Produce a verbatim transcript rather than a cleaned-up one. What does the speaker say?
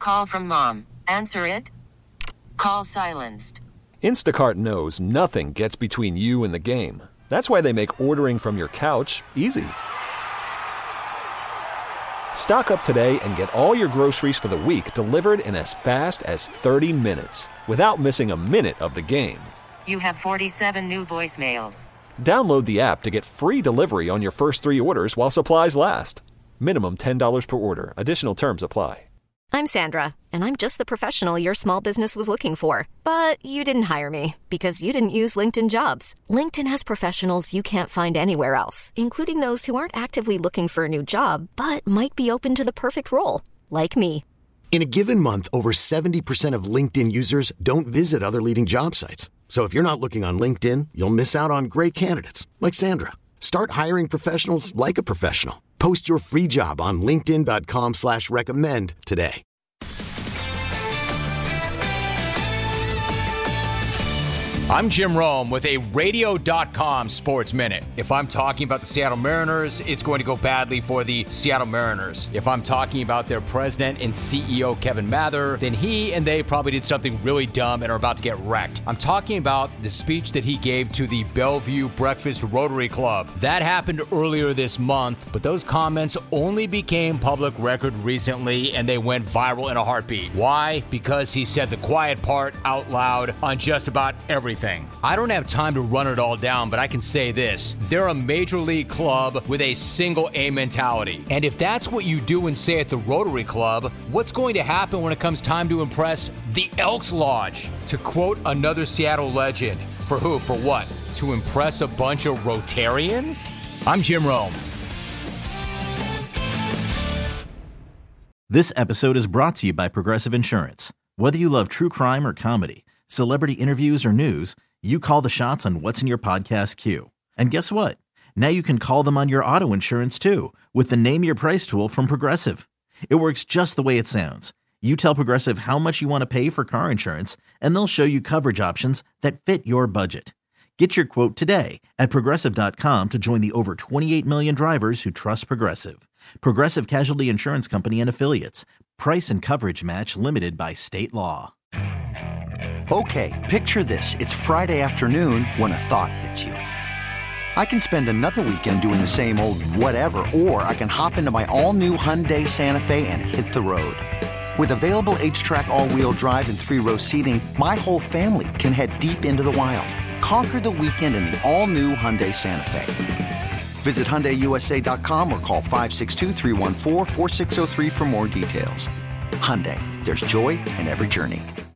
call from mom. Answer it. Call silenced. Instacart knows nothing gets between you and the game. That's why they make ordering from your couch easy. Stock up today and get all your groceries for the week delivered in as fast as thirty minutes without missing a minute of the game. You have forty-seven new voicemails. Download the app to get free delivery on your first three orders while supplies last. Minimum ten dollars per order. Additional terms apply. I'm Sandra, and I'm just the professional your small business was looking for. But you didn't hire me because you didn't use LinkedIn Jobs. LinkedIn has professionals you can't find anywhere else, including those who aren't actively looking for a new job, but might be open to the perfect role, like me. In a given month, over seventy percent of LinkedIn users don't visit other leading job sites. So if you're not looking on LinkedIn, you'll miss out on great candidates like Sandra. Start hiring professionals like a professional. Post your free job on linkedin.com slash recommend today. I'm Jim Rome with a radio dot com Sports Minute. If I'm talking about the Seattle Mariners, it's going to go badly for the Seattle Mariners. If I'm talking about their president and C E O, Kevin Mather, then he and they probably did something really dumb and are about to get wrecked. I'm talking about the speech that he gave to the Bellevue Breakfast Rotary Club. That happened earlier this month, but those comments only became public record recently, and they went viral in a heartbeat. Why? Because he said the quiet part out loud on just about everything. I don't have time to run it all down, but I can say this. They're a major league club with a single A mentality. And if that's what you do and say at the Rotary Club, what's going to happen when it comes time to impress the Elks Lodge? To quote another Seattle legend, for who, for what? To impress a bunch of Rotarians? I'm Jim Rome. This episode is brought to you by Progressive Insurance. Whether you love true crime or comedy, celebrity interviews or news, you call the shots on what's in your podcast queue. And guess what? Now you can call them on your auto insurance too with the Name Your Price tool from Progressive. It works just the way it sounds. You tell Progressive how much you want to pay for car insurance, and they'll show you coverage options that fit your budget. Get your quote today at Progressive dot com to join the over twenty-eight million drivers who trust Progressive. Progressive Casualty Insurance Company and Affiliates. Price and coverage match limited by state law. Okay, picture this. It's Friday afternoon when a thought hits you. I can spend another weekend doing the same old whatever, or I can hop into my all-new Hyundai Santa Fe and hit the road. With available H-Track all-wheel drive and three-row seating, my whole family can head deep into the wild. Conquer the weekend in the all-new Hyundai Santa Fe. Visit Hyundai U S A dot com or call five six two, three one four, four six zero three for more details. Hyundai, there's joy in every journey.